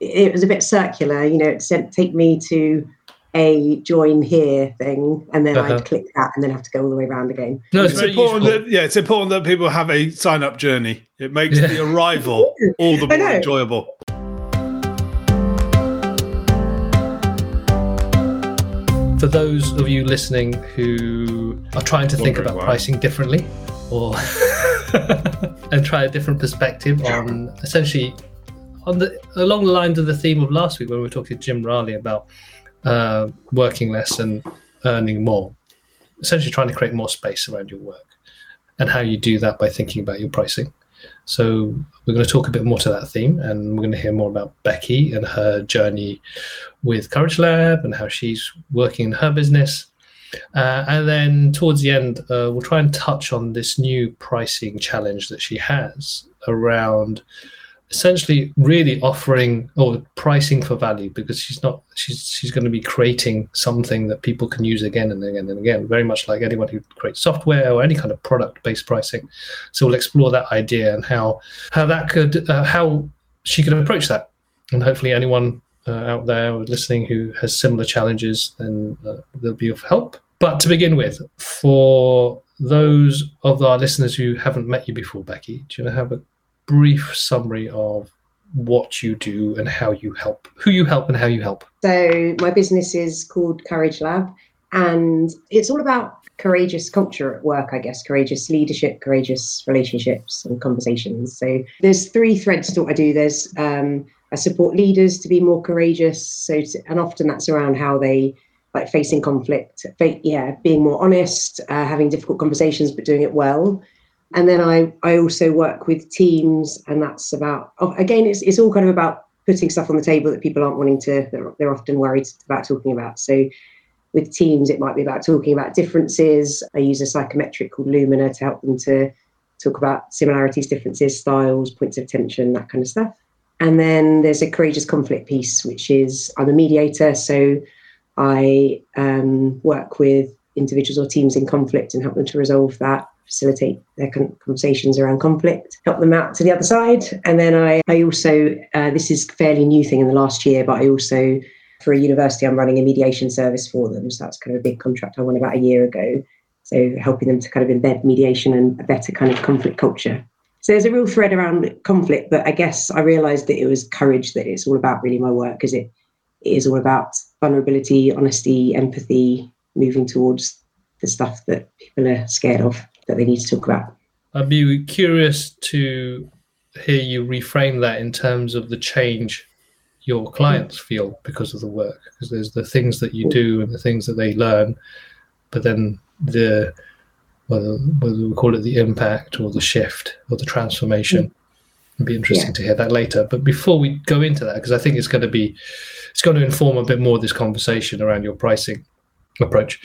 it was a bit circular, it said take me to a join here thing, and then I'd click that and then have to go all the way around again. No, it's important it's important that people have a sign-up journey. It makes the arrival all the more enjoyable. For those of you listening who are trying to think about pricing differently, or and try a different perspective on essentially along the lines of the theme of last week when we were talking to Jim Raleigh about working less and earning more, essentially trying to create more space around your work, and how you do that by thinking about your pricing. So we're going to talk a bit more to that theme, and we're going to hear more about Becky and her journey with Courage Lab and how she's working in her business. And then towards the end, we'll try and touch on this new pricing challenge that she has around essentially really offering or pricing for value, because she's going to be creating something that people can use again and again and again, very much like anyone who creates software or any kind of product-based pricing. So we'll explore that idea and how she can approach that. And hopefully anyone out there listening who has similar challenges, then they'll be of help. But to begin with, for those of our listeners who haven't met you before, Becky, do you have a brief summary of what you do and how you help, who you help and how you help? So my business is called Courage Lab, and it's all about courageous culture at work, I guess, courageous leadership, courageous relationships and conversations. So there's 3 threads to what I do. There's I support leaders to be more courageous. And often that's around how they like facing conflict, being more honest, having difficult conversations, but doing it well. And then I also work with teams, and that's about, again, it's all kind of about putting stuff on the table that people aren't wanting to, they're often worried about talking about. So with teams, it might be about talking about differences. I use a psychometric called Lumina to help them to talk about similarities, differences, styles, points of tension, that kind of stuff. And then there's a courageous conflict piece, which is I'm a mediator. So I work with individuals or teams in conflict and help them to resolve that, facilitate their conversations around conflict, help them out to the other side. And then I also, this is a fairly new thing in the last year, but I also, for a university, I'm running a mediation service for them. So that's kind of a big contract I won about a year ago. So helping them to kind of embed mediation and a better kind of conflict culture. So there's a real thread around conflict, but I guess I realized that it was courage that it's all about really my work, because it is all about vulnerability, honesty, empathy, moving towards the stuff that people are scared of, that they need to talk about. I'd be curious to hear you reframe that in terms of the change your clients feel because of the work, because there's the things that you do and the things that they learn, but then whether we call it the impact or the shift or the transformation. It'd be interesting to hear that later. But before we go into that, because I think it's going to inform a bit more of this conversation around your pricing approach.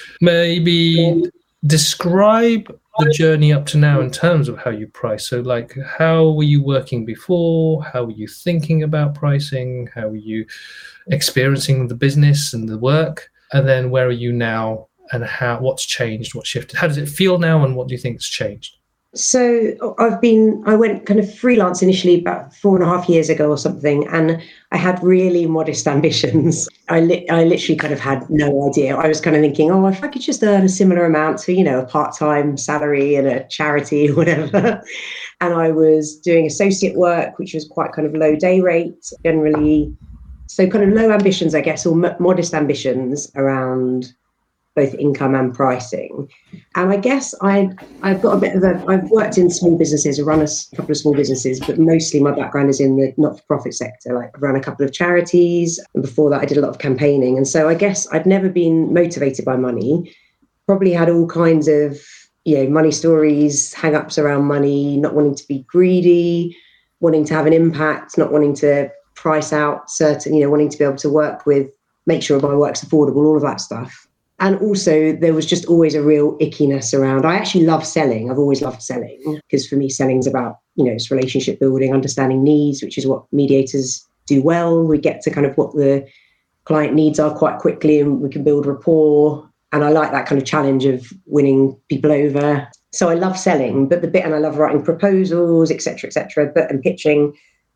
Maybe describe the journey up to now in terms of how you price. So like, how were you working before? How were you thinking about pricing? How were you experiencing the business and the work? And then where are you now, and what's changed, what shifted? How does it feel now, and what do you think's changed? So I went kind of freelance initially about 4.5 years ago or something, and I had really modest ambitions. I literally kind of had no idea. I was kind of thinking, if I could just earn a similar amount to, a part-time salary in a charity or whatever. And I was doing associate work, which was quite kind of low day rate generally. So kind of low ambitions, I guess, or modest ambitions around both income and pricing. And I guess I've got I've worked in small businesses, I run a couple of small businesses, but mostly my background is in the not-for-profit sector. Like I've run a couple of charities, and before that I did a lot of campaigning. And so I guess I'd never been motivated by money, probably had all kinds of, money stories, hang-ups around money, not wanting to be greedy, wanting to have an impact, not wanting to price out certain, wanting to be able to make sure my work's affordable, all of that stuff. And also there was just always a real ickiness around. I actually love selling. I've always loved selling, because for me, selling is about, it's relationship building, understanding needs, which is what mediators do well. We get to kind of what the client needs are quite quickly, and we can build rapport. And I like that kind of challenge of winning people over. So I love selling, and I love writing proposals, et cetera, and pitching.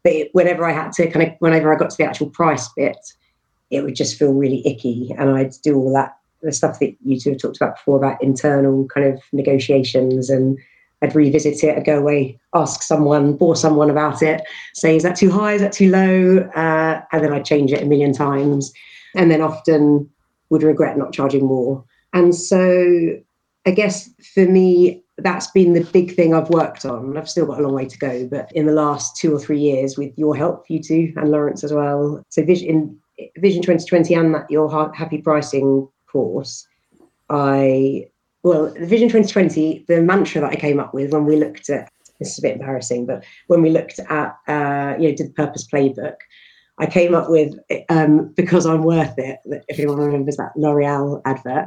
But whenever I got to the actual price bit, it would just feel really icky. And I'd do all that, the stuff that you two have talked about before about internal kind of negotiations, and I'd revisit it, I'd go away, ask someone, bore someone about it, say, is that too high? Is that too low? And then I'd change it a million times, and then often would regret not charging more. And so I guess for me, that's been the big thing I've worked on. I've still got a long way to go, but in the last 2 or 3 years, with your help, you two, and Lawrence as well. So Vision 2020 and your Happy Pricing course, the Vision 2020, the mantra that I came up with when we looked at, this is a bit embarrassing, but when we looked at, did the Purpose Playbook, I came up with, because I'm worth it, if anyone remembers that L'Oreal advert.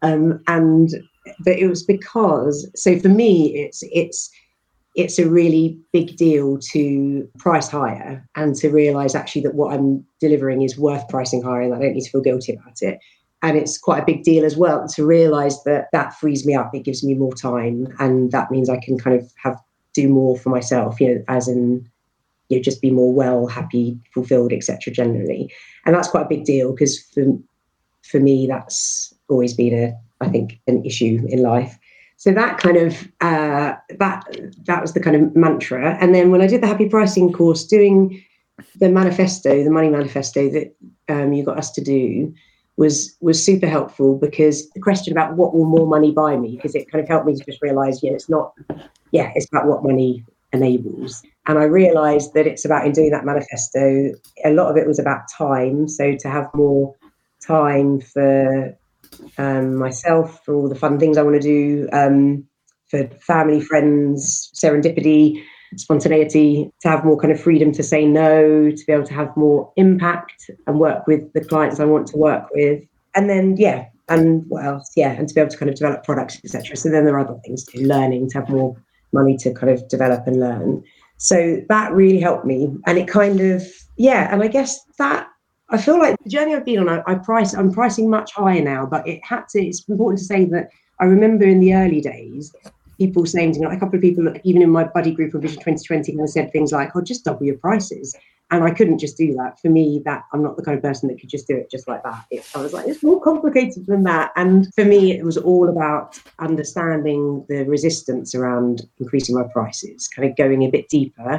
But it was because, so for me, it's a really big deal to price higher and to realise actually that what I'm delivering is worth pricing higher, and I don't need to feel guilty about it. And it's quite a big deal as well to realise that frees me up. It gives me more time, and that means I can kind of do more for myself, as in, just be more well, happy, fulfilled, etc. generally. And that's quite a big deal, because for me, that's always been I think an issue in life. So that kind of that was the kind of mantra. And then when I did the Happy Pricing course, doing the manifesto, the money manifesto that you got us to do, was super helpful, because the question about what will more money buy me, because it kind of helped me to just realise, it's about what money enables. And I realised that it's about, in doing that manifesto, a lot of it was about time. So to have more time for myself, for all the fun things I want to do, for family, friends, serendipity, spontaneity, to have more kind of freedom to say no, to be able to have more impact and work with the clients I want to work with. And then, and what else? And to be able to kind of develop products, etc. So then there are other things too, learning, to have more money to kind of develop and learn. So that really helped me. And it kind of, and I guess that, I feel like the journey I've been on, I'm pricing much higher now, but it's important to say that I remember in the early days, people saying to me, a couple of people, even in my buddy group of Vision 2020, kind of said things like, just double your prices. And I couldn't just do that. For me, I'm not the kind of person that could just do it just like that. I was like, it's more complicated than that. And for me, it was all about understanding the resistance around increasing my prices, kind of going a bit deeper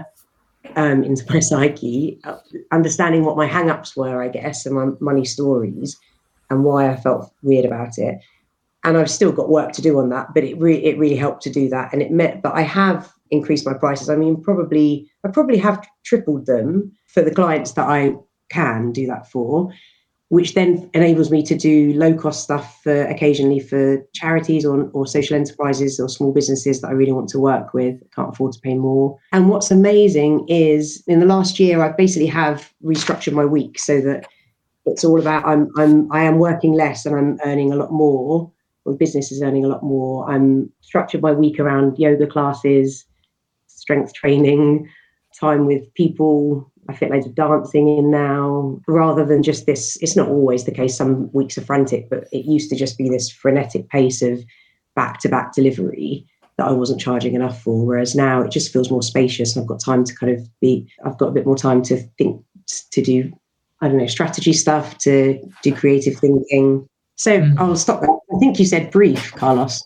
into my psyche, understanding what my hang-ups were, I guess, and my money stories, and why I felt weird about it. And I've still got work to do on that, but it really helped to do that. And it meant that I have increased my prices. I mean, I probably have tripled them for the clients that I can do that for, which then enables me to do low-cost stuff occasionally for charities or social enterprises or small businesses that I really want to work with, can't afford to pay more. And what's amazing is, in the last year, I basically have restructured my week so that it's all about I am working less and I'm earning a lot more. Well, business is earning a lot more. I'm structured my week around yoga classes, strength training, time with people. I fit loads of dancing in now, rather than just this. It's not always the case. Some weeks are frantic, but it used to just be this frenetic pace of back-to-back delivery that I wasn't charging enough for. Whereas now it just feels more spacious, and I've got time to I've got a bit more time to think, to do, strategy stuff, to do creative thinking. So I'll stop there. I think you said brief, Carlos.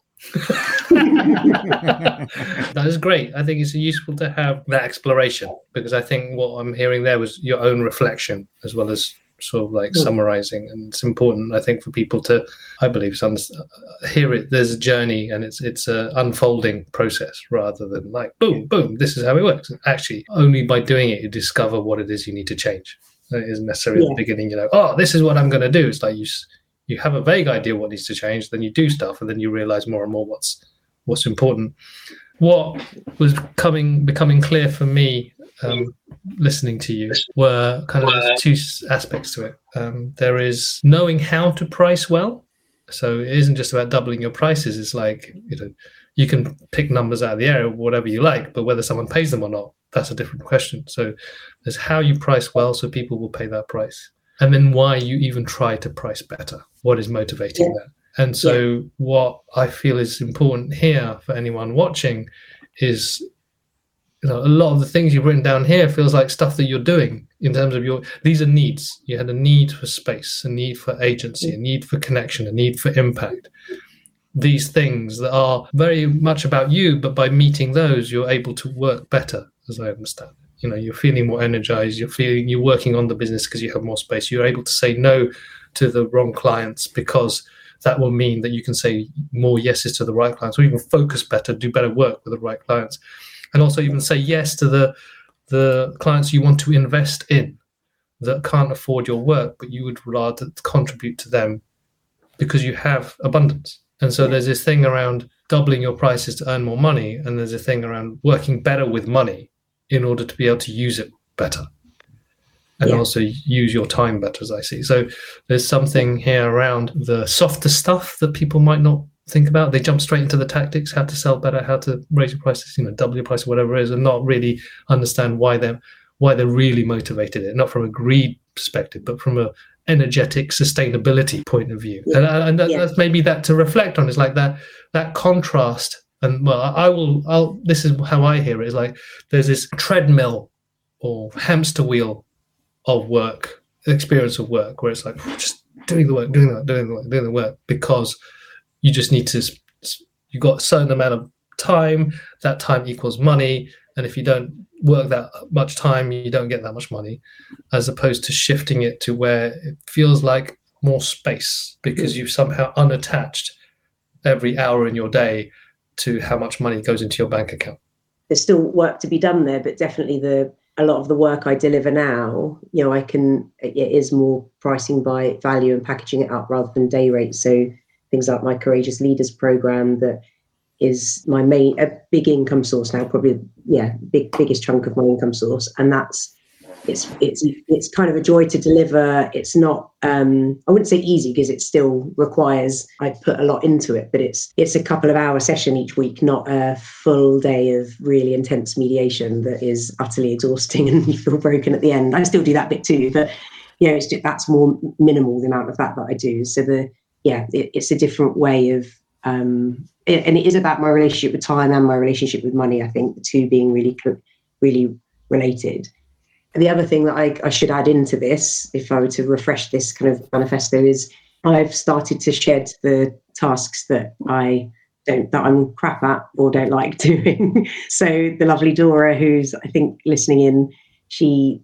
That is great. I think it's useful to have that exploration, because I think what I'm hearing there was your own reflection as well as sort of like summarizing. And it's important, I think, for people to, I believe, hear it. There's a journey, and it's a unfolding process, rather than like boom, boom, this is how it works. Actually, only by doing it, you discover what it is you need to change. It isn't necessarily at the beginning, this is what I'm going to do. It's like you have a vague idea what needs to change, then you do stuff, and then you realize more and more what's important. What was becoming clear for me, listening to you, were kind of two aspects to it. There is knowing how to price well. So it isn't just about doubling your prices. It's like, you can pick numbers out of the air, whatever you like, but whether someone pays them or not, that's a different question. So there's how you price well so people will pay that price. And then why you even try to price better. What is motivating that? And so what I feel is important here for anyone watching is a lot of the things you've written down here feels like stuff that you're doing in terms of these are needs. You had a need for space, a need for agency, a need for connection, a need for impact. These things that are very much about you, but by meeting those, you're able to work better, as I understand it. You're feeling more energized. You're working on the business because you have more space. You're able to say no to the wrong clients because that will mean that you can say more yeses to the right clients, or even focus better, do better work with the right clients. And also even say yes to the clients you want to invest in that can't afford your work, but you would rather contribute to them because you have abundance. And so there's this thing around doubling your prices to earn more money, and there's a thing around working better with money in order to be able to use it better and also use your time better, as I see. So there's something here around the softer stuff that people might not think about. They jump straight into the tactics, how to sell better, how to raise your prices, double your price or whatever it is, and not really understand why they're really motivated it, not from a greed perspective, but from a energetic sustainability point of view. And that's maybe that to reflect on, is like that contrast. And well, this is how I hear it, is like there's this treadmill or hamster wheel of work, experience of work, where it's like just doing the work because you just need to, you've got a certain amount of time, that time equals money. And if you don't work that much time, you don't get that much money, as opposed to shifting it to where it feels like more space because you've somehow unattached every hour in your day to how much money goes into your bank account. There's still work to be done there, but definitely a lot of the work I deliver now, it is more pricing by value and packaging it up rather than day rate. So things like my Courageous Leaders program, that is my a big income source now, probably biggest chunk of my income source, and it's kind of a joy to deliver. It's not I wouldn't say easy, because it still requires, I put a lot into it, but it's a couple of hour session each week, not a full day of really intense mediation that is utterly exhausting and you feel broken at the end. I still do that bit too, but that's more minimal, the amount of that I do. So it's a different way of and it is about my relationship with time and my relationship with money. I think the two being really, really related. And the other thing that I should add into this, if I were to refresh this kind of manifesto, is I've started to shed the tasks that I'm crap at or don't like doing. So the lovely Dora, who's I think listening in, she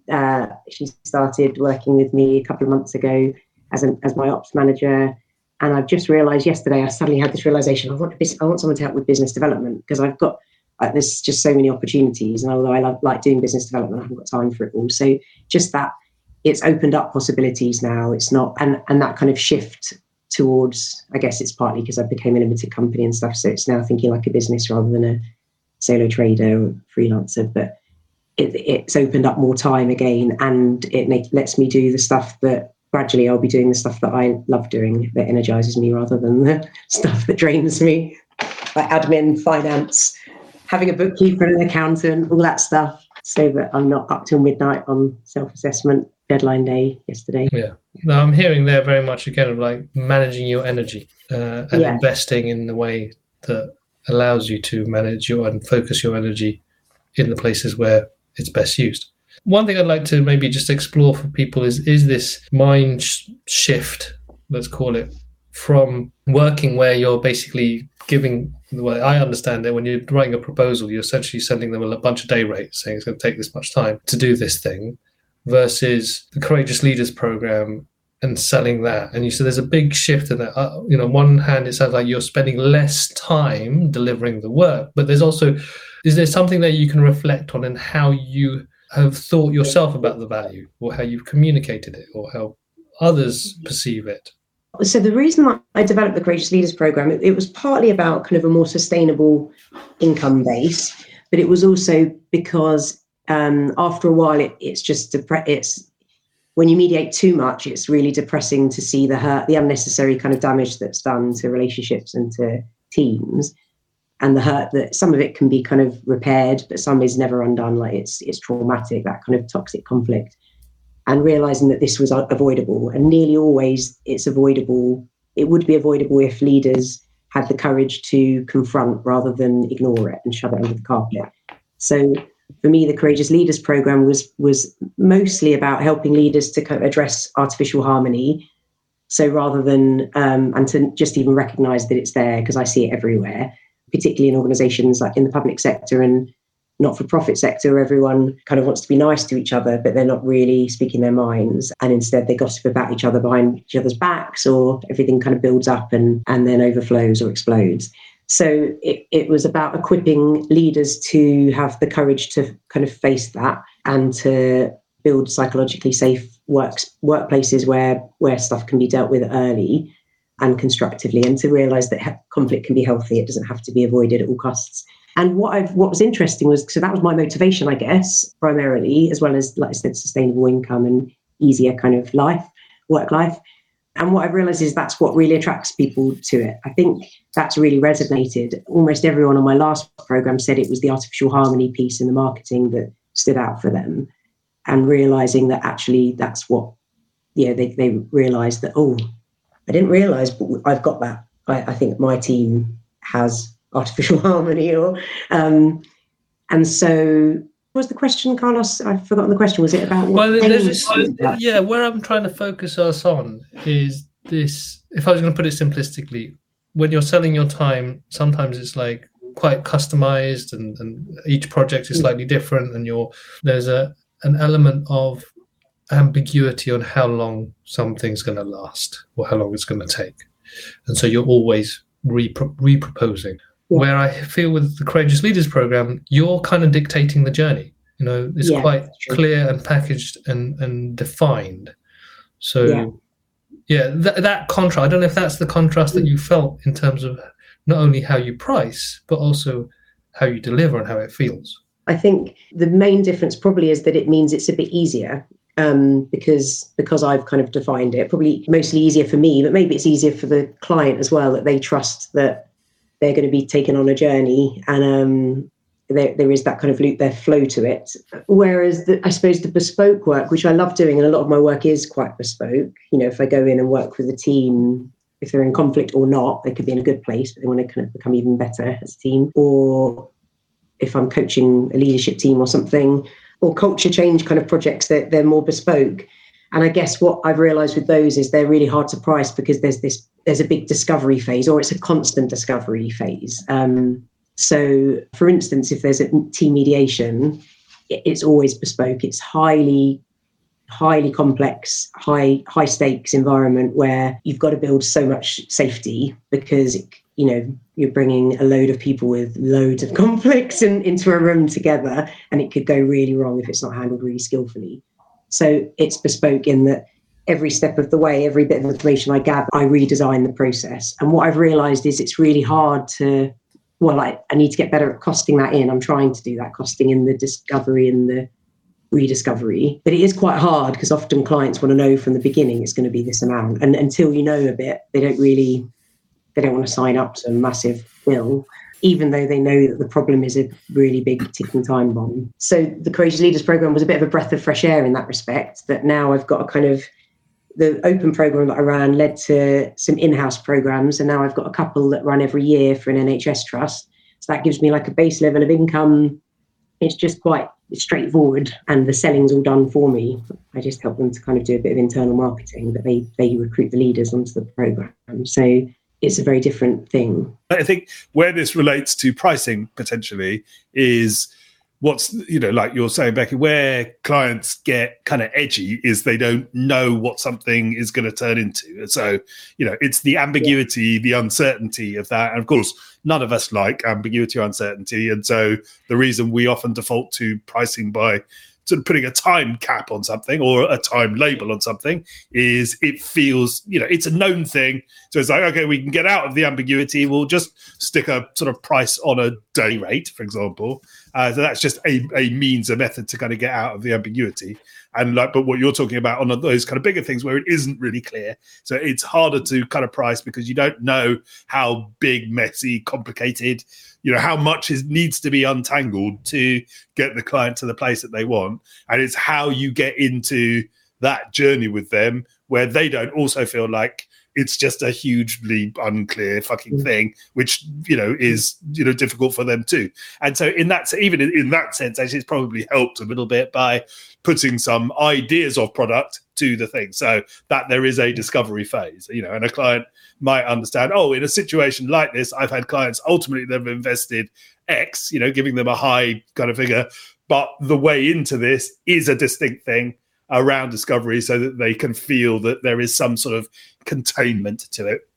started working with me a couple of months ago as my ops manager. And I've just realised yesterday, I suddenly had this realisation, I want someone to help with business development, because I've got, there's just so many opportunities. And although I like doing business development, I haven't got time for it all. So just that, it's opened up possibilities now. It's not, and that kind of shift towards, I guess it's partly because I became a limited company and stuff. So it's now thinking like a business rather than a solo trader or freelancer. But it's opened up more time again, and it lets me do the stuff that, gradually I'll be doing the stuff that I love doing, that energizes me, rather than the stuff that drains me, like admin, finance, having a bookkeeper and an accountant, all that stuff, so that I'm not up till midnight on self-assessment deadline day yesterday. Yeah. Now I'm hearing there very much again of like managing your energy and investing in the way that allows you to manage and focus your energy in the places where it's best used. One thing I'd like to maybe just explore for people is this mind shift, let's call it, from working where you're basically giving, the way I understand it, when you're writing a proposal, you're essentially sending them a bunch of day rates saying it's going to take this much time to do this thing, versus the Courageous Leaders program and selling that. And you said there's a big shift in that. On one hand, it sounds like you're spending less time delivering the work, but there's also, is there something that you can reflect on and how you have thought yourself about the value, or how you've communicated it, or how others perceive it? So the reason I developed the Courageous Leaders program, it was partly about kind of a more sustainable income base, but it was also because after a while, it's just it's when you mediate too much, it's really depressing to see the hurt, the unnecessary kind of damage that's done to relationships and to teams. And the hurt, that some of it can be kind of repaired, but some is never undone. Like it's traumatic, that kind of toxic conflict. And realizing that this was avoidable, and nearly always it's avoidable. It would be avoidable if leaders had the courage to confront rather than ignore it and shove it under the carpet. So for me, the Courageous Leaders program was mostly about helping leaders to kind of address artificial harmony. So rather than, and to just even recognize that it's there, because I see it everywhere, particularly in organizations like in the public sector and not-for-profit sector, where everyone kind of wants to be nice to each other, but they're not really speaking their minds. And instead they gossip about each other behind each other's backs, or everything kind of builds up and then overflows or explodes. So it was about equipping leaders to have the courage to kind of face that and to build psychologically safe workplaces where stuff can be dealt with early and constructively, and to realise that conflict can be healthy. It doesn't have to be avoided at all costs. And what was interesting was, so that was my motivation, I guess, primarily, as well as, like I said, sustainable income and easier kind of work life. And what I've realised is that's what really attracts people to it. I think that's really resonated. Almost everyone on my last programme said it was the artificial harmony piece in the marketing that stood out for them. And realising that actually that's what, they realised that, I didn't realise, but I've got that. I think my team has artificial harmony, and so what was the question, Carlos? I've forgotten the question. Was it about what? Well, where I'm trying to focus us on is this. If I was going to put it simplistically, when you're selling your time, sometimes it's like quite customized, and each project is slightly different, and there's an element of ambiguity on how long something's going to last or how long it's going to take, and so you're always reproposing. Yeah. Where I feel with the Courageous Leaders program, you're kind of dictating the journey. It's quite clear and packaged and defined. So, that contrast, I don't know if that's the contrast that you felt in terms of not only how you price, but also how you deliver and how it feels. I think the main difference probably is that it means it's a bit easier. Because I've kind of defined it, probably mostly easier for me, but maybe it's easier for the client as well, that they trust that they're going to be taken on a journey, and there is that kind of loop, their flow to it. Whereas I suppose the bespoke work, which I love doing, and a lot of my work is quite bespoke. If I go in and work with a team, if they're in conflict or not, they could be in a good place, but they want to kind of become even better as a team. Or if I'm coaching a leadership team or something, or culture change kind of projects, that they're more bespoke. And I guess what I've realised with those is they're really hard to price, because there's a big discovery phase, or it's a constant discovery phase. So, for instance, if there's a team mediation, it's always bespoke. It's highly complex, high stakes environment where you've got to build so much safety, because you're bringing a load of people with loads of conflicts into a room together, and it could go really wrong if it's not handled really skillfully. So it's bespoke in that every step of the way, every bit of information I gather, I redesign the process. And what I've realised is it's really hard to, I need to get better at costing that in. I'm trying to do that, costing in the discovery and the rediscovery. But it is quite hard, because often clients want to know from the beginning it's going to be this amount. And until you know a bit, they don't want to sign up to a massive bill, even though they know that the problem is a really big ticking time bomb. So the Courageous Leaders program was a bit of a breath of fresh air in that respect, that now I've got the open program that I ran led to some in-house programs, and now I've got a couple that run every year for an NHS trust. So that gives me like a base level of income. It's just quite straightforward, and the selling's all done for me. I just help them to kind of do a bit of internal marketing, but they recruit the leaders onto the program. So it's a very different thing. I think where this relates to pricing potentially is what's, like you're saying, Becky, where clients get kind of edgy is they don't know what something is going to turn into. So, it's the ambiguity, the uncertainty of that. And of course, none of us like ambiguity or uncertainty. And so the reason we often default to pricing by sort of putting a time cap on something or a time label on something is it feels, it's a known thing. So it's like, okay, we can get out of the ambiguity. We'll just stick a sort of price on a day rate, for example. So that's just a means, a method to kind of get out of the ambiguity. And but what you're talking about on those kind of bigger things where it isn't really clear. So it's harder to kind of price because you don't know how big, messy, complicated, how much needs to be untangled to get the client to the place that they want. And it's how you get into that journey with them where they don't also feel like it's just a hugely unclear fucking thing, which, is, difficult for them too. And so in that sense, actually, it's probably helped a little bit by putting some ideas of product to the thing so that there is a discovery phase, and a client might understand, in a situation like this, I've had clients ultimately that have invested X, giving them a high kind of figure, but the way into this is a distinct thing around discovery so that they can feel that there is some sort of containment to it.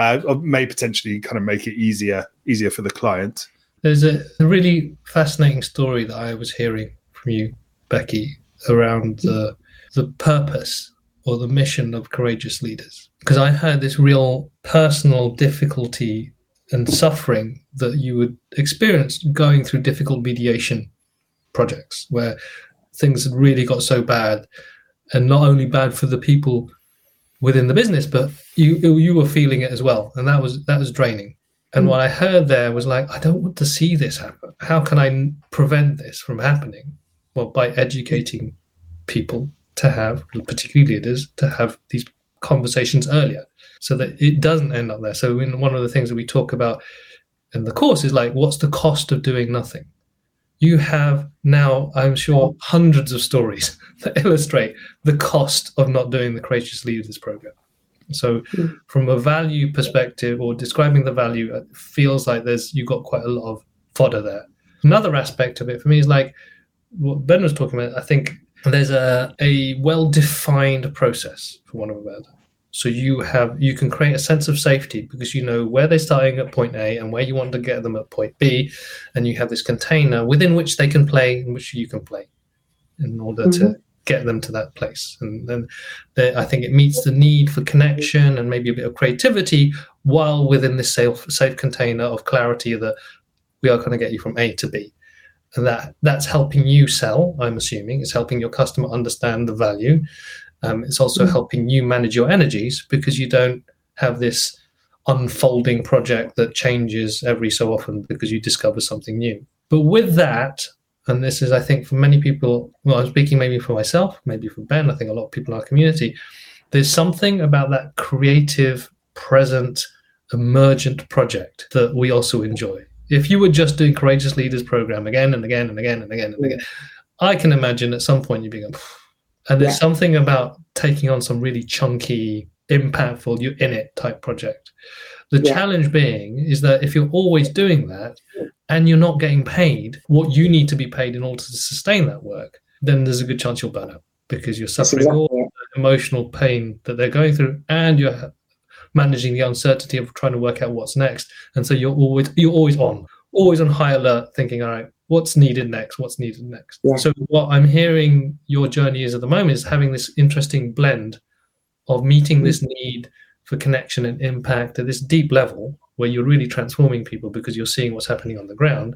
May potentially kind of make it easier for the client. There's a really fascinating story that I was hearing from you, Becky, around the purpose or the mission of Courageous Leaders. Because I had this real personal difficulty and suffering that you would experience going through difficult mediation projects where things had really got so bad, and not only bad for the people within the business, but you were feeling it as well, and that was draining. And what I heard there was like, I don't want to see this happen. How can I prevent this from happening? Well, by educating people to have, particularly leaders, to have these conversations earlier so that it doesn't end up there. So one of the things that we talk about in the course is like, what's the cost of doing nothing? You have now, I'm sure, hundreds of stories that illustrate the cost of not doing the Courageous Leaders program. So from a value perspective or describing the value, it feels like you've got quite a lot of fodder there. Another aspect of it for me is like what Ben was talking about. I think there's a well-defined process, for want of a better. So you can create a sense of safety because you know where they're starting at point A and where you want to get them at point B, and you have this container within which they can play, in which you can play, in order to get them to that place. And then I think it meets the need for connection and maybe a bit of creativity, while within this safe container of clarity that we are going to get you from A to B. And that's helping you sell, I'm assuming. It's helping your customer understand the value. It's also helping you manage your energies because you don't have this unfolding project that changes every so often because you discover something new. But with that, and this is, I think, for many people, well, I'm speaking maybe for myself, maybe for Ben, I think a lot of people in our community, there's something about that creative, present, emergent project that we also enjoy. If you were just doing Courageous Leaders program again and again and again and again and again, I can imagine at some point you'd be going, and there's something about taking on some really chunky, impactful, you're in it type project. The challenge being is that if you're always doing that and you're not getting paid what you need to be paid in order to sustain that work, then there's a good chance you'll burn out because you're suffering all the emotional pain that they're going through and you're managing the uncertainty of trying to work out what's next. And so you're always on high alert thinking, all right, what's needed next? Yeah. So what I'm hearing your journey is at the moment is having this interesting blend of meeting this need for connection and impact at this deep level where you're really transforming people because you're seeing what's happening on the ground,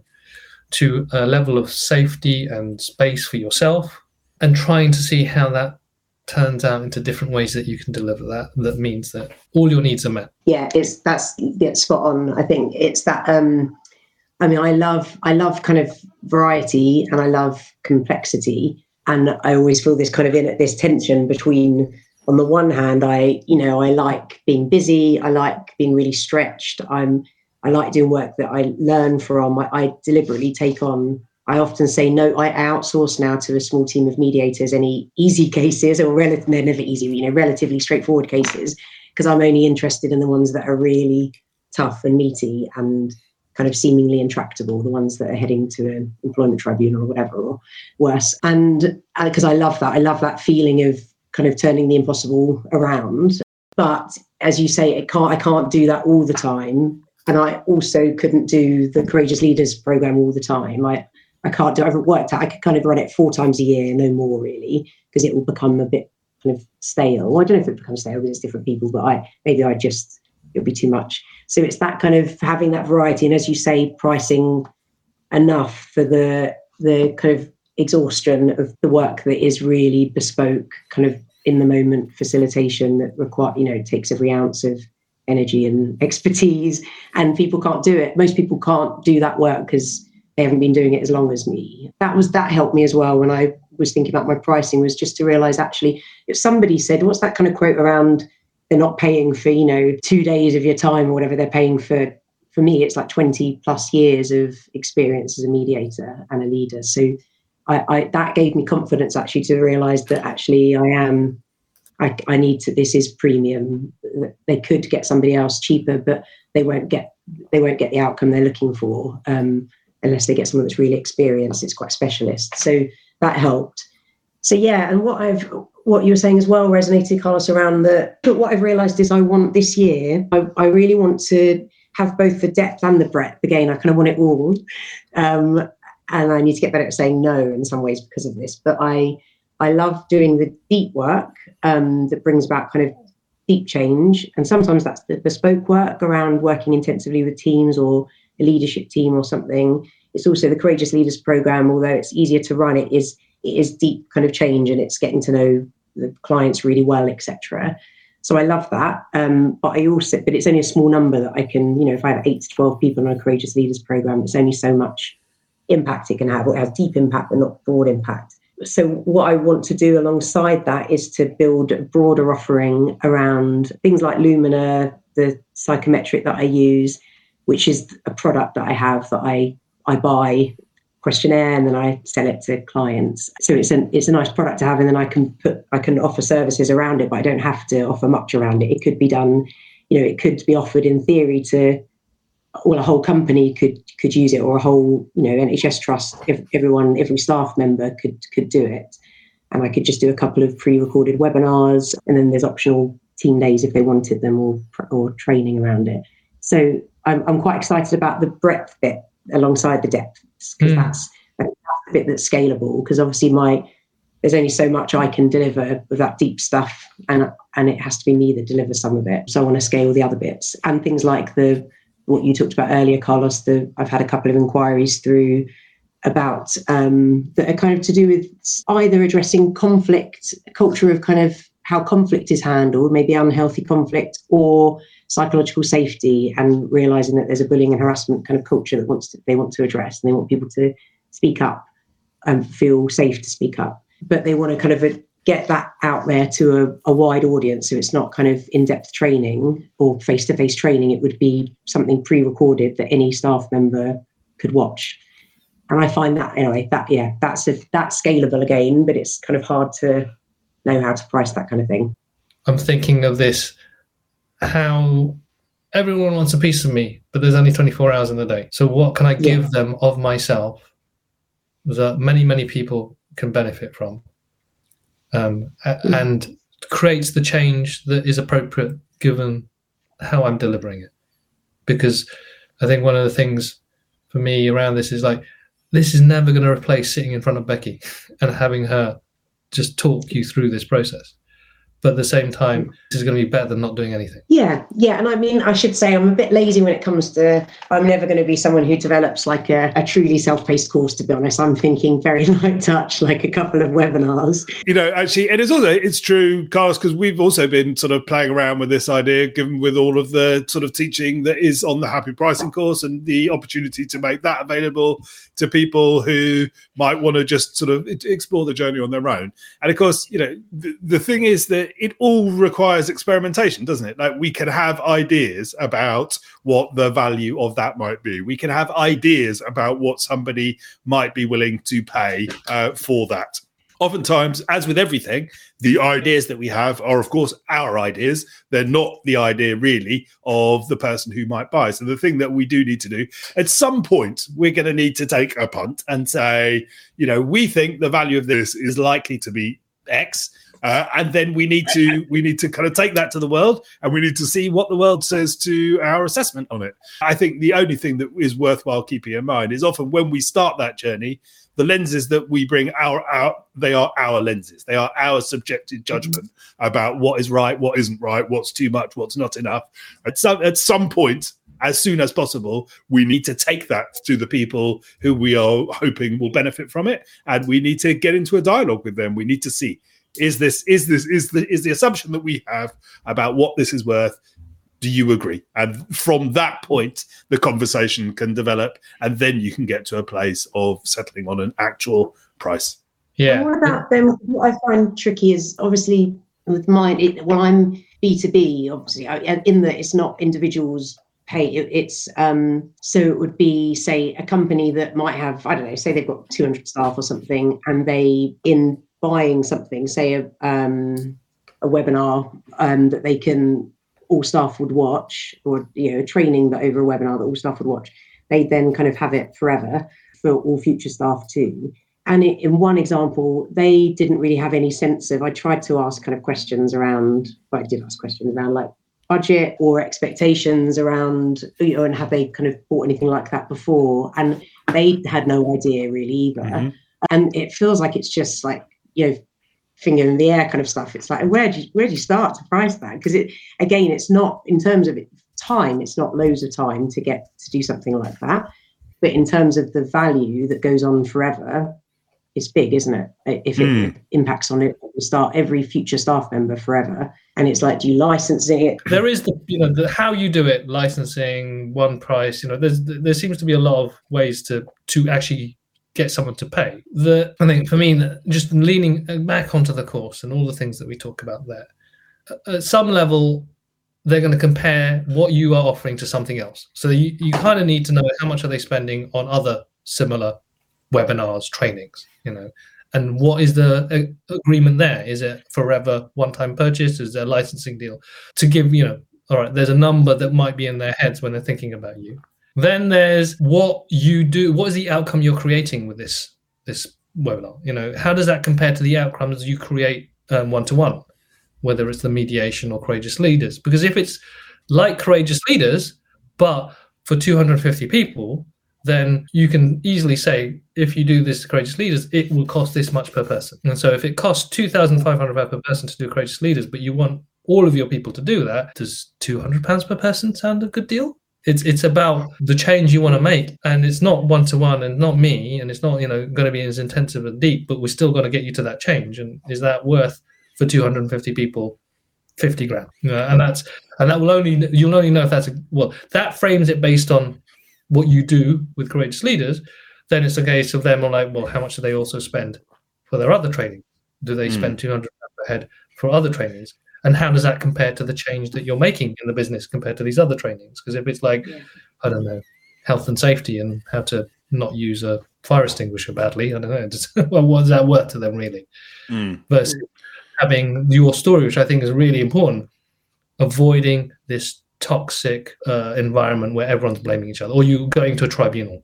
to a level of safety and space for yourself, and trying to see how that turns out into different ways that you can deliver that. That means that all your needs are met. Yeah, that's spot on. I think it's that. I mean, I love kind of variety and I love complexity, and I always feel this kind of this tension between, on the one hand, I like being busy, I like being really stretched, I like doing work that I learn from. I deliberately take on. I often say no. I outsource now to a small team of mediators any easy cases, or they're never easy, relatively straightforward cases, because I'm only interested in the ones that are really tough and meaty and kind of seemingly intractable, the ones that are heading to an employment tribunal or whatever, or worse. And because I love that feeling of kind of turning the impossible around. But as you say, I can't do that all the time. And I also couldn't do the Courageous Leaders program all the time. I can't do it. I haven't worked out. I could kind of run it 4 times a year, no more really, because it will become a bit kind of stale. Well, I don't know if it becomes stale because it's different people, but it'll be too much. So it's that kind of having that variety. And as you say, pricing enough for the kind of exhaustion of the work that is really bespoke, kind of in the moment facilitation that takes every ounce of energy and expertise, and people can't do it. Most people can't do that work because they haven't been doing it as long as me. That helped me as well when I was thinking about my pricing was just to realize, actually, if somebody said, what's that kind of quote around they're not paying for, 2 days of your time or whatever, they're paying for me, it's like 20 plus years of experience as a mediator and a leader. So I that gave me confidence actually to realize that actually I need to, this is premium. They could get somebody else cheaper, but they won't get the outcome they're looking for unless they get someone that's really experienced. It's quite specialist. So that helped. So yeah, and what you were saying as well resonated, Carlos, around but what I've realized is I want this year, I really want to have both the depth and the breadth. Again, I kind of want it all. And I need to get better at saying no in some ways because of this. But I love doing the deep work that brings about kind of deep change. And sometimes that's the bespoke work around working intensively with teams or a leadership team or something. It's also the Courageous Leaders Programme, although it's easier to run, it is deep kind of change, and it's getting to know the clients really well, etc. So I love that. But it's only a small number that I can, if I have 8 to 12 people on a Courageous Leaders Programme, it's only so much impact it can have. It has deep impact, but not broad impact. So what I want to do alongside that is to build a broader offering around things like Lumina, the psychometric that I use, which is a product that I have that I buy questionnaire and then I sell it to clients. So it's a nice product to have, and then I can offer services around it, but I don't have to offer much around it. It could be done, it could be offered in theory to, well, a whole company could use it, or a whole, NHS trust, if every staff member could do it. And I could just do a couple of pre-recorded webinars, and then there's optional team days if they wanted them, or training around it. So I'm quite excited about the breadth bit alongside the depth, because that's the bit that's scalable, because obviously there's only so much I can deliver with that deep stuff, and it has to be me that delivers some of it. So I want to scale the other bits, and things like what you talked about earlier, Carlos. I've had a couple of inquiries through about that are kind of to do with either addressing conflict, culture of kind of how conflict is handled, maybe unhealthy conflict, or psychological safety, and realizing that there's a bullying and harassment kind of culture that they want to address, and they want people to speak up and feel safe to speak up. But they want to kind of get that out there to a wide audience. So it's not kind of in-depth training or face-to-face training. It would be something pre-recorded that any staff member could watch. And I find that, anyway, that's scalable again, but it's kind of hard to know how to price that kind of thing. I'm thinking of this, how everyone wants a piece of me, but there's only 24 hours in the day. So what can I give them of myself that many, many people can benefit from? And creates the change that is appropriate given how I'm delivering it. Because I think one of the things for me around this is like, this is never going to replace sitting in front of Becky and having her just talk you through this process. But at the same time, this is going to be better than not doing anything. Yeah. And I mean, I should say I'm a bit lazy when it comes to, I'm never going to be someone who develops like a truly self-paced course, to be honest. I'm thinking very light touch, like a couple of webinars. Actually, and it's true, Carlos, because we've also been sort of playing around with this idea, given with all of the sort of teaching that is on the Happy Pricing course, and the opportunity to make that available to people who might want to just sort of explore the journey on their own. And of course, the thing is that it all requires experimentation, doesn't it? Like, we can have ideas about what the value of that might be. We can have ideas about what somebody might be willing to pay for that. Oftentimes, as with everything, the ideas that we have are, of course, our ideas. They're not the idea, really, of the person who might buy. So the thing that we do need to do, at some point, we're going to need to take a punt and say, we think the value of this is likely to be X. And then we need to kind of take that to the world, and we need to see what the world says to our assessment on it. I think the only thing that is worthwhile keeping in mind is often when we start that journey, the lenses that we bring they are our lenses. They are our subjective judgment about what is right, what isn't right, what's too much, what's not enough. At some point, as soon as possible, we need to take that to the people who we are hoping will benefit from it, and we need to get into a dialogue with them. We need to see, is the assumption that we have about what this is worth, do you agree? And from that point, the conversation can develop, and then you can get to a place of settling on an actual price. Yeah. And what about them? What I find tricky is obviously with mine. I'm B2B, obviously, in that it's not individuals pay. It's so it would be, say, a company that might have, I don't know, say they've got 200 staff or something, and they, in buying something, say a webinar that they can, all staff would watch, or a training that over a webinar that all staff would watch, they then kind of have it forever for all future staff too. And in one example, they didn't really have any sense of, I tried to ask kind of questions around, well, I did ask questions around like budget or expectations around, and have they kind of bought anything like that before? And they had no idea really either. Mm-hmm. And it feels like it's just like, finger in the air kind of stuff. It's like, where do you start to price that? Because it's not, in terms of time, it's not loads of time to get to do something like that. But in terms of the value that goes on forever, it's big, isn't it? If it impacts on it, every future staff member forever. And it's like, do you licensing it? There is the how you do it, licensing, one price. There seems to be a lot of ways to actually get someone to pay. I think for me, just leaning back onto the course and all the things that we talk about there, at some level, they're going to compare what you are offering to something else. So you kind of need to know how much are they spending on other similar webinars, trainings, and what is the agreement there? Is it forever one-time purchase? Is there a licensing deal? To give, all right, there's a number that might be in their heads when they're thinking about you. Then there's what you do. What is the outcome you're creating with this webinar? How does that compare to the outcomes you create one-to-one, whether it's the mediation or Courageous Leaders? Because if it's like Courageous Leaders, but for 250 people, then you can easily say, if you do this Courageous Leaders, it will cost this much per person. And so if it costs £2,500 per person to do Courageous Leaders, but you want all of your people to do that, does £200 per person sound a good deal? It's about the change you want to make, and it's not one-to-one and not me, and it's not going to be as intensive and deep, but we're still going to get you to that change. And is that worth, for 250 people, 50 grand? And that will you'll only know if that's that frames it based on what you do with Courageous Leaders. Then it's a case of them like, well, how much do they also spend for their other training? Do they spend £200 per head for other trainings? And how does that compare to the change that you're making in the business compared to these other trainings? Because if it's like, I don't know, health and safety and how to not use a fire extinguisher badly, I don't know. Well, what is that worth to them really? Versus having your story, which I think is really important, avoiding this toxic environment where everyone's blaming each other, or you going to a tribunal.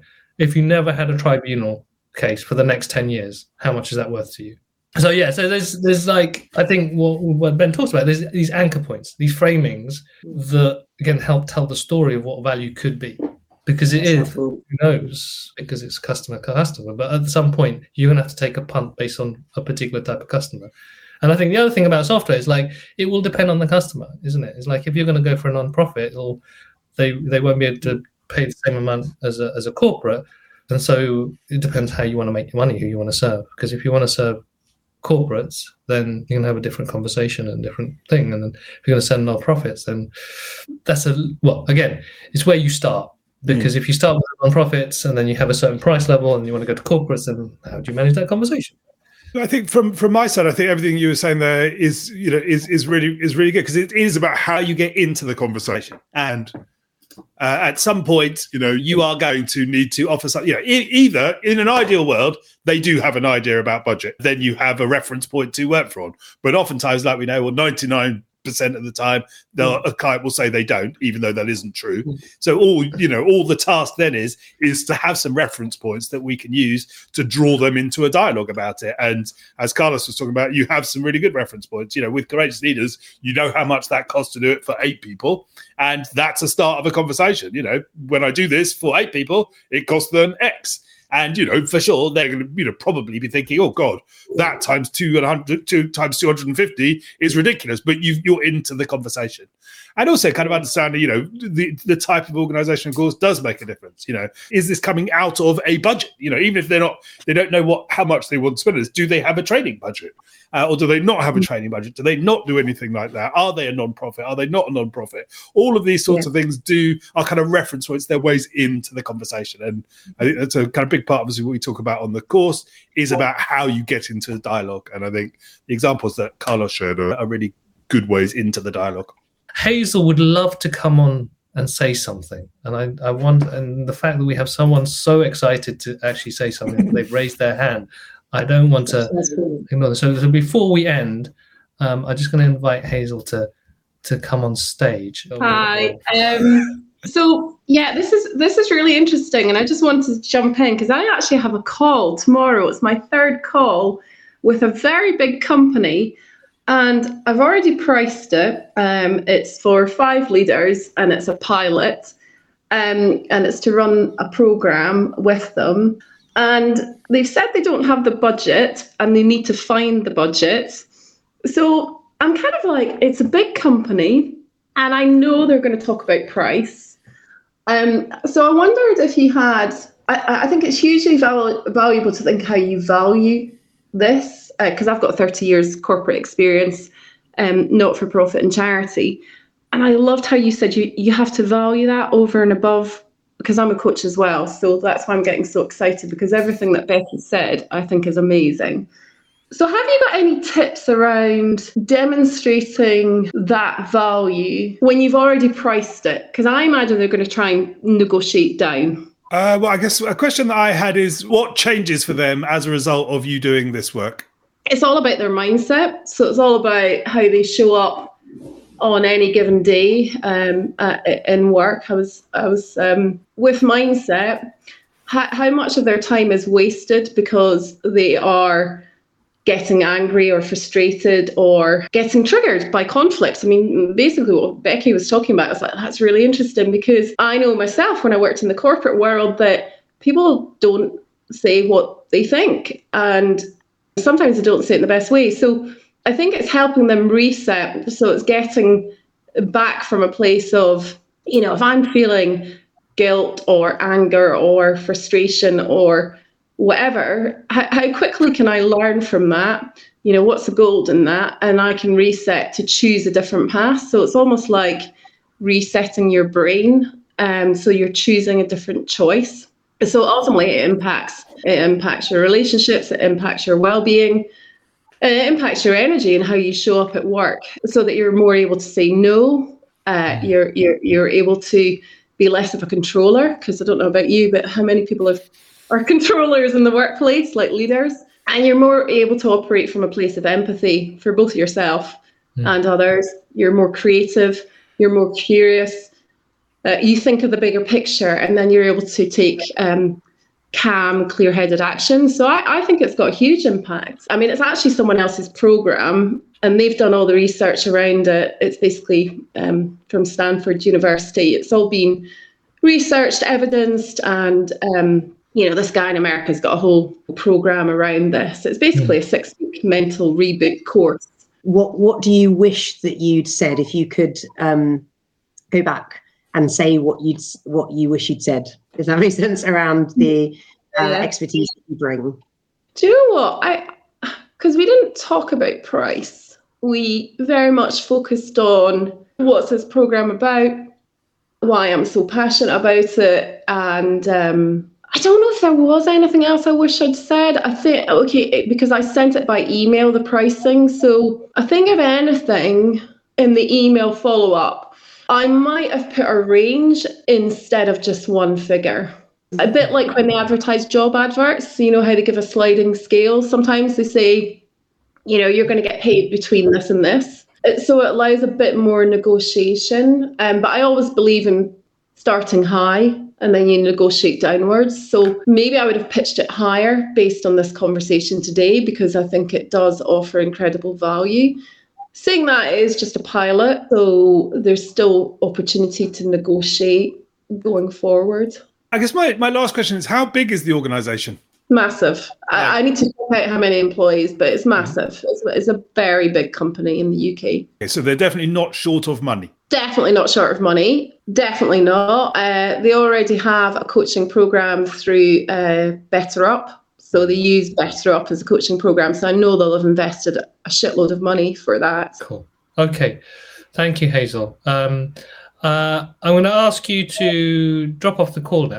If you never had a tribunal case for the next 10 years, how much is that worth to you? So there's like, I think what Ben talks about, there's these anchor points, these framings that again help tell the story of what value could be, because it is, who knows, because it's customer, but at some point you're going to have to take a punt based on a particular type of customer. And I think the other thing about software is like, it will depend on the customer, isn't it? It's like, if you're going to go for a non-profit, they won't be able to pay the same amount as a corporate. And so it depends how you want to make your money, who you want to serve. Because if you want to serve corporates, then you're going to have a different conversation and different thing. And then if you're going to send non-profits, then that's again, it's where you start. Because if you start with non-profits and then you have a certain price level and you want to go to corporates, then how do you manage that conversation? I think from my side, I think everything you were saying there is really good, because it is about how you get into the conversation. And at some point, you are going to need to offer something. Either in an ideal world, they do have an idea about budget, then you have a reference point to work from. But oftentimes, like we know, 99% of the time, a client will say they don't, even though that isn't true. So all the task then is to have some reference points that we can use to draw them into a dialogue about it. And as Carlos was talking about, you have some really good reference points. With Courageous Leaders, you know how much that costs to do it for 8 people. And that's a start of a conversation. When I do this for 8 people, it costs them X. And, for sure, they're going to, probably be thinking, oh, God, that times 200 times 250 is ridiculous. But you're into the conversation. And also kind of understanding, the type of organization, of course, does make a difference. Is this coming out of a budget? Even if they don't know how much they want to spend. Do they have a training budget? Or do they not have a training budget? Do they not do anything like that? Are they a non-profit? Are they not a non-profit? All of these sorts of things are kind of reference points. They're ways into the conversation. And I think that's a kind of big big part of what we talk about on the course is about how you get into the dialogue. And I think the examples that Carlos shared are really good ways into the dialogue. Hazel would love to come on and say something. And I wonder, and the fact that we have someone so excited to actually say something, they've raised their hand, I don't want to ignore this. So before we end, I'm just going to invite Hazel to come on stage. Hi. So yeah, this is really interesting, and I just wanted to jump in because I actually have a call tomorrow. It's my third call with a very big company, and I've already priced it. It's for 5 leaders, and it's a pilot, and it's to run a program with them. And they've said they don't have the budget, and they need to find the budget. So I'm kind of like, it's a big company, and I know they're going to talk about price. So I wondered if you had, I think it's hugely valuable to think how you value this, because I've got 30 years corporate experience, not-for-profit and charity. And I loved how you said you have to value that over and above, because I'm a coach as well. So that's why I'm getting so excited, because everything that Becky said, I think is amazing. So have you got any tips around demonstrating that value when you've already priced it? Because I imagine they're going to try and negotiate down. Well, I guess a question that I had is, what changes for them as a result of you doing this work? It's all about their mindset. So it's all about how they show up on any given day in work. I was with mindset, how much of their time is wasted because they are getting angry or frustrated or getting triggered by conflicts. I mean, basically what Becky was talking about, I was like, that's really interesting, because I know myself when I worked in the corporate world that people don't say what they think, and sometimes they don't say it in the best way. So I think it's helping them reset. So it's getting back from a place of, if I'm feeling guilt or anger or frustration or whatever, how quickly can I learn from that? What's the gold in that? And I can reset to choose a different path. So it's almost like resetting your brain. So you're choosing a different choice. So ultimately it impacts your relationships, it impacts your well-being, it impacts your energy and how you show up at work, so that you're more able to say no. You're able to be less of a controller, because I don't know about you, but how many people are controllers in the workplace, like leaders, and you're more able to operate from a place of empathy for both yourself and others. You're more creative, you're more curious, you think of the bigger picture, and then you're able to take calm, clear-headed action. So I think it's got a huge impact. I mean, it's actually someone else's program, and they've done all the research around it. It's basically from Stanford University. It's all been researched, evidenced, and this guy in America has got a whole program around this. It's basically a 6-week mental reboot course. What do you wish that you'd said, if you could go back and say what you wish you'd said? Does that make sense, around the expertise that you bring? Do you know what? Because we didn't talk about price. We very much focused on what's this program about, why I'm so passionate about it, and I don't know if there was anything else I wish I'd said. I think, because I sent it by email, the pricing. So I think if anything, in the email follow-up, I might have put a range instead of just one figure. A bit like when they advertise job adverts, how they give a sliding scale. Sometimes they say, you're going to get paid between this and this. So it allows a bit more negotiation. But I always believe in starting high, and then you negotiate downwards. So maybe I would have pitched it higher based on this conversation today, because I think it does offer incredible value. Saying that, it is just a pilot, so there's still opportunity to negotiate going forward. I guess my last question is, how big is the organisation? Massive. I need to check out how many employees, but it's massive. It's a very big company in the UK. Okay, so they're definitely not short of money. Definitely not short of money. Definitely not. They already have a coaching program through BetterUp. So they use BetterUp as a coaching program. So I know they'll have invested a shitload of money for that. Cool. Okay. Thank you, Hazel. I'm going to ask you to drop off the call now.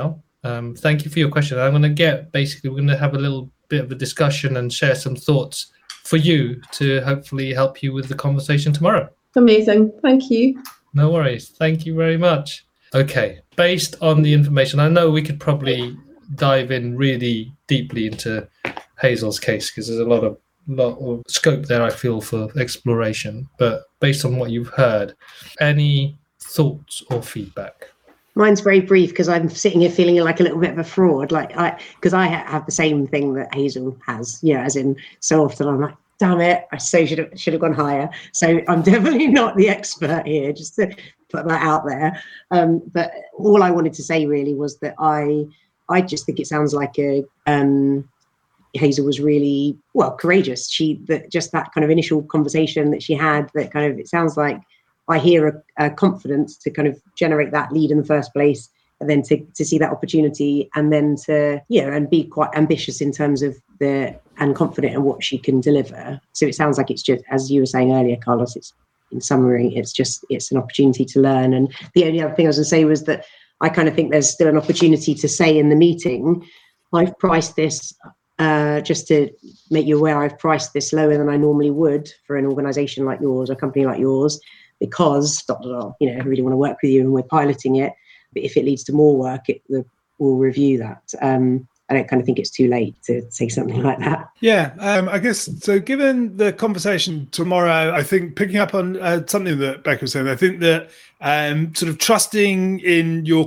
Thank you for your question. I'm going to we're going to have a little bit of a discussion and share some thoughts for you to hopefully help you with the conversation tomorrow. Amazing. Thank you. No worries. Thank you very much. Okay. Based on the information, I know we could probably dive in really deeply into Hazel's case because there's a lot of scope there, I feel, for exploration. But based on what you've heard, any thoughts or feedback? Mine's very brief because I'm sitting here feeling like a little bit of a fraud, because I have the same thing that Hazel has, as in so often I'm like, damn it, I so should have gone higher. So I'm definitely not the expert here, just to put that out there. But all I wanted to say really was that I just think it sounds like Hazel was really courageous. That kind of initial conversation that she had, that kind of, it sounds like I hear a confidence to kind of generate that lead in the first place, and then to see that opportunity, and then to and be quite ambitious in terms of and confident in what she can deliver. So it sounds like it's just, as you were saying earlier, Carlos, it's, in summary, it's an opportunity to learn. And the only other thing I was going to say was that I kind of think there's still an opportunity to say in the meeting, I've priced this, just to make you aware, I've priced this lower than I normally would for an organisation like yours, a company like yours, because I really want to work with you and we're piloting it. But if it leads to more work, we'll review that. I don't kind of think it's too late to say something like that. Yeah, I guess so. Given the conversation tomorrow, I think picking up on something that Becky was saying, I think that sort of trusting in your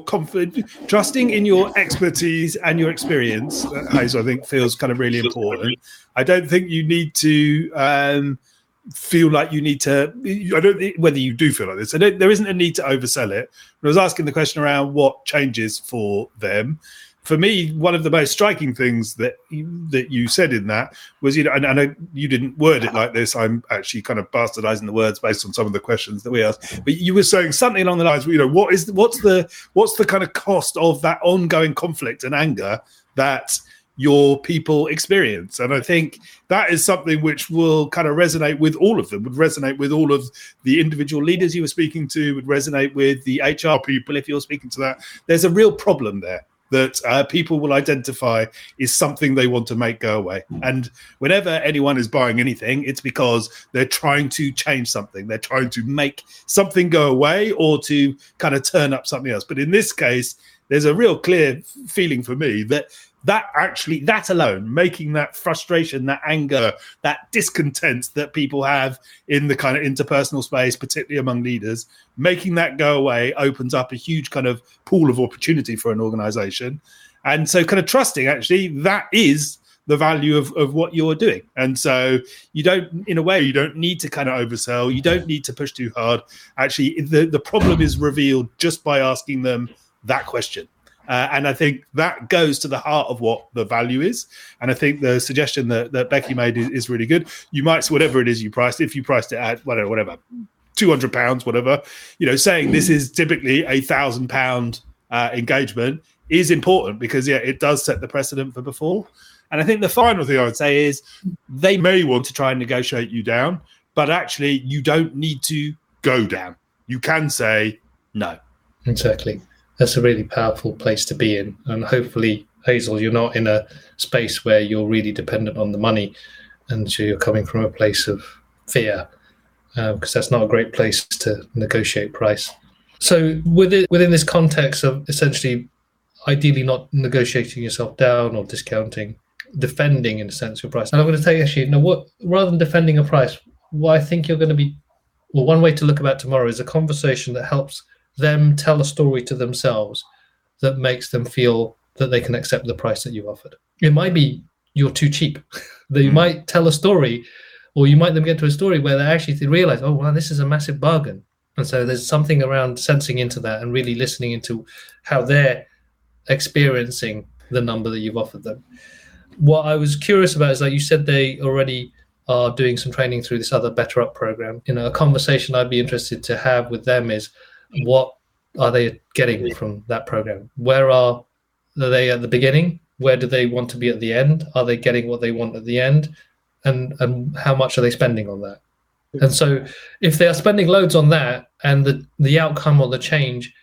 expertise and your experience, Hazel, I think feels kind of really important. I don't think you need to feel like you need to. I don't think whether you do feel like this. There isn't a need to oversell it. I was asking the question around what changes for them. For me, one of the most striking things that you said in that was, and I know you didn't word it like this. I'm actually kind of bastardizing the words based on some of the questions that we asked. But you were saying something along the lines, what's the kind of cost of that ongoing conflict and anger that your people experience? And I think that is something which will kind of resonate with all of them, would resonate with all of the individual leaders you were speaking to, would resonate with the HR people if you're speaking to that. There's a real problem there that people will identify is something they want to make go away. And whenever anyone is buying anything, it's because they're trying to change something. They're trying to make something go away or to kind of turn up something else. But in this case, there's a real clear feeling for me that alone, making that frustration, that anger, that discontent that people have in the kind of interpersonal space, particularly among leaders, making that go away opens up a huge kind of pool of opportunity for an organization. And so kind of trusting, actually, that is the value of what you're doing. And so you don't need to kind of oversell. You don't need to push too hard. Actually, the problem is revealed just by asking them that question. And I think that goes to the heart of what the value is. And I think the suggestion that Becky made is really good. You might, whatever it is you priced, if you priced it at whatever, £200, whatever, saying this is typically £1,000 engagement is important because, it does set the precedent for before. And I think the final thing I would say is they may want to try and negotiate you down, but actually you don't need to go down. You can say no. Exactly. That's a really powerful place to be in. And hopefully, Hazel, you're not in a space where you're really dependent on the money and so you're coming from a place of fear, because that's not a great place to negotiate price. So within this context of essentially ideally not negotiating yourself down or discounting, defending in a sense your price. And I'm going to tell you actually, rather than defending a price, what I think you're going to be, one way to look about tomorrow is a conversation that helps them tell a story to themselves that makes them feel that they can accept the price that you offered. It might be you're too cheap. They might tell a story, or you might them get to a story where they actually realize, oh, wow, this is a massive bargain. And so there's something around sensing into that and really listening into how they're experiencing the number that you've offered them. What I was curious about is that you said they already are doing some training through this other Better Up program. A conversation I'd be interested to have with them is, what are they getting from that program? Where are they at the beginning? Where do they want to be at the end? Are they getting what they want at the end? And how much are they spending on that? And so if they are spending loads on that and the outcome or the change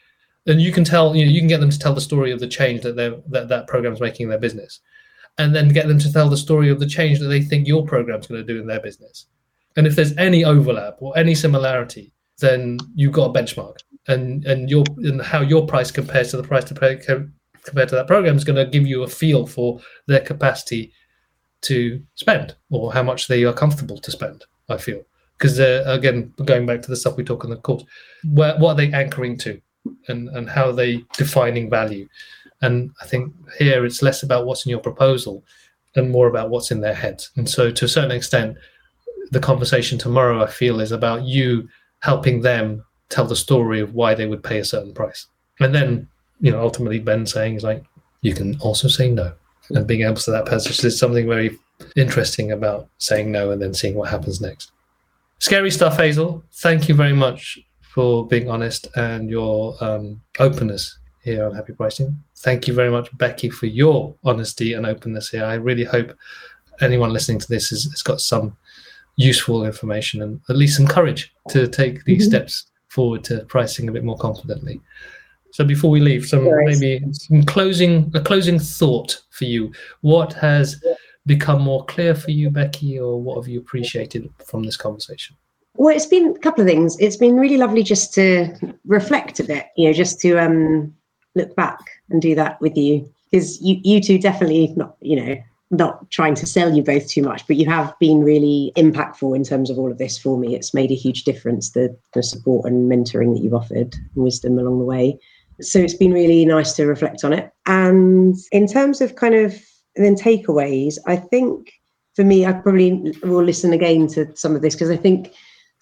and you can tell, you can get them to tell the story of the change that that program's making in their business, and then get them to tell the story of the change that they think your program's going to do in their business. And if there's any overlap or any similarity, then you've got a benchmark, and how your price compares to the price to pay compared to that program is going to give you a feel for their capacity to spend, or how much they are comfortable to spend, I feel. Because again, going back to the stuff we talk on the course, what are they anchoring to, and how are they defining value? And I think here it's less about what's in your proposal and more about what's in their heads. And so to a certain extent, the conversation tomorrow, I feel, is about you helping them tell the story of why they would pay a certain price. And then, ultimately Ben saying is like, you can also say no. And being able to that passage is something very interesting about saying no and then seeing what happens next. Scary stuff, Hazel. Thank you very much for being honest and your openness here on Happy Pricing. Thank you very much, Becky, for your honesty and openness here. I really hope anyone listening to this has got some useful information and at least some courage to take these steps forward to pricing a bit more confidently. So before we leave, a closing thought for you. What has become more clear for you, Becky, or what have you appreciated from this conversation? Well, it's been a couple of things. It's been really lovely just to reflect a bit, just to look back and do that with you, because you two definitely not trying to sell you both too much, but you have been really impactful in terms of all of this for me. It's made a huge difference, the support and mentoring that you've offered and wisdom along the way. So it's been really nice to reflect on it. And in terms of kind of then takeaways, I think for me, I probably will listen again to some of this, because I think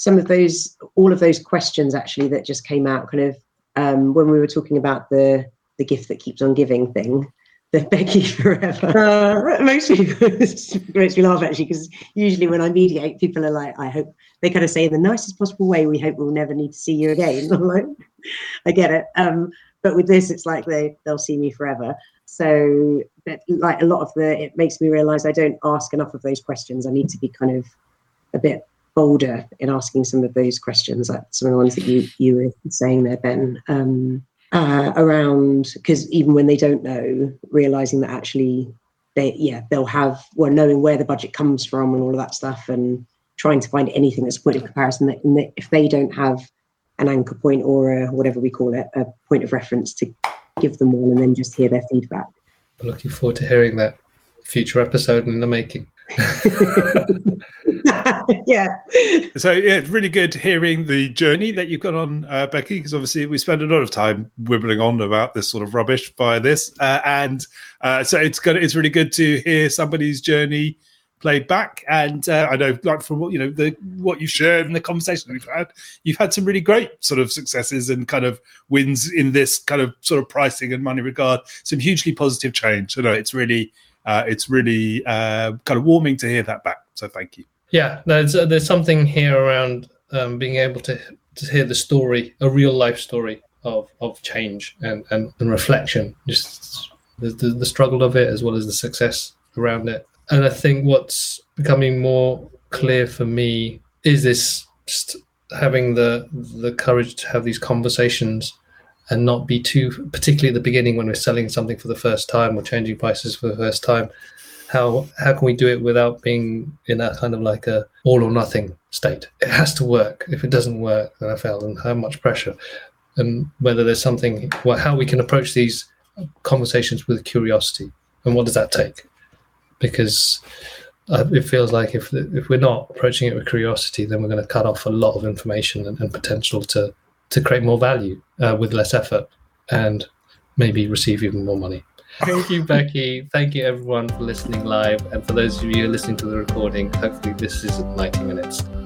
all of those questions actually that just came out kind of when we were talking about the gift that keeps on giving thing, the Becky forever. Most people, it makes me laugh actually, because usually when I mediate, people are like, I hope, they kind of say in the nicest possible way, we hope we'll never need to see you again. I'm like, I get it. But with this, it's like they'll see me forever. So but like a lot of it makes me realize I don't ask enough of those questions. I need to be kind of a bit bolder in asking some of those questions, like some of the ones that you were saying there, Ben, around, because even when they don't know, realizing that actually they'll have, knowing where the budget comes from and all of that stuff, and trying to find anything that's a point of comparison, that if they don't have an anchor point or whatever we call it, a point of reference to give them one, and then just hear their feedback. I'm looking forward to hearing that future episode in the making. So it's really good hearing the journey that you've got on, Becky, because obviously we spend a lot of time wibbling on about this sort of rubbish via this, and so it's really good to hear somebody's journey played back. And I know, like from what what you shared in the conversation you've had some really great sort of successes and kind of wins in this kind of sort of pricing and money regard. Some hugely positive change. So no, it's really kind of warming to hear that back. So thank you. Yeah, there's something here around being able to hear the story, a real life story of change and reflection, just the struggle of it as well as the success around it. And I think what's becoming more clear for me is this, just having the courage to have these conversations and not be too, particularly at the beginning when we're selling something for the first time or changing prices for the first time, how can we do it without being in that kind of like a all or nothing state? It has to work. If it doesn't work, then I failed, and how much pressure. And whether there's something, how we can approach these conversations with curiosity, and what does that take? Because it feels like if we're not approaching it with curiosity, then we're going to cut off a lot of information and potential to create more value with less effort and maybe receive even more money. Thank you, Becky. Thank you, everyone, for listening live. And for those of you listening to the recording, hopefully this isn't 90 minutes.